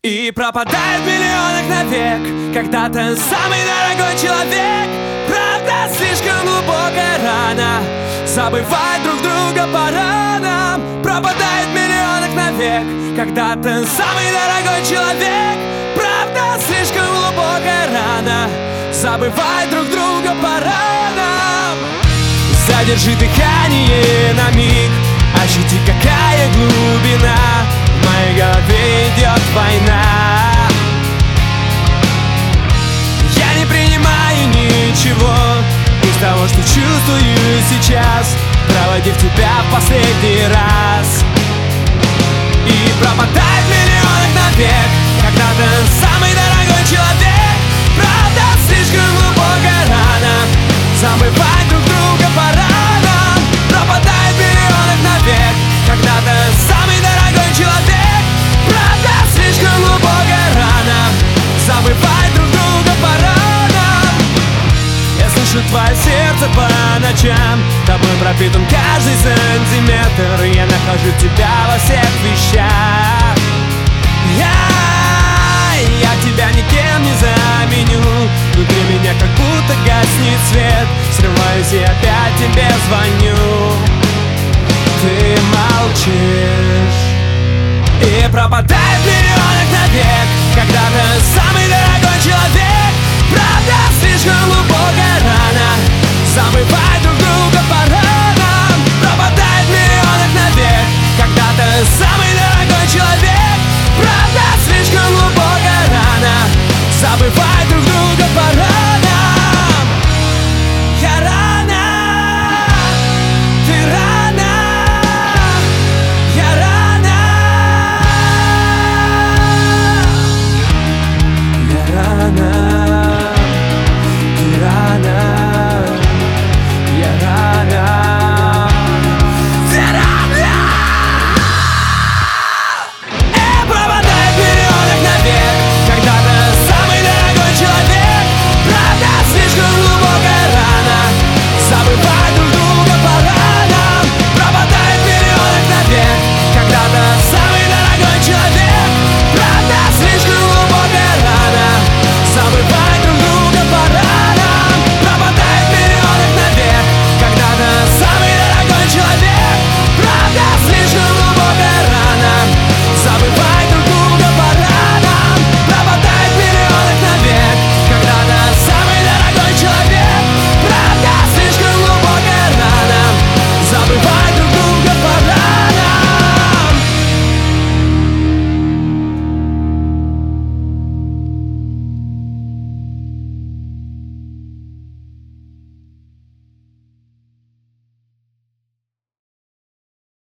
И пропадает в миллионах навек, когда ты самый дорогой человек. Правда, слишком глубокая рана, забывать друг друга пора нам. Пропадает в миллионах навек, когда ты самый дорогой человек. Правда, слишком глубокая рана, забывать друг друга пора нам. Задержи дыхание на миг, ощути, какая глубина. В моей голове идет война. Я не принимаю ничего из того, что чувствую сейчас, проводив тебя в последний раз. И пропадает в миллионах навек, когда ты самый дорогой человек. Правда, слишком глубокая рана, забывать друг друга пора нам. Пропадает в миллионах навек, когда ты самый дорогой человек. Правда, слишком глубокая рана, забывать друг друга пора нам. Я слышу твое сердце по ночам, тобой пропитан каждый сантиметр. Я нахожу тебя во всех вещах. Я тебя никем не заменю. Внутри меня как будто гаснет свет. Срываюсь и опять тебе звоню. Ты молчишь. И пропадает в миллионах навек, когда ты самый дорогой человек. Правда, слишком глубокая рана, забывай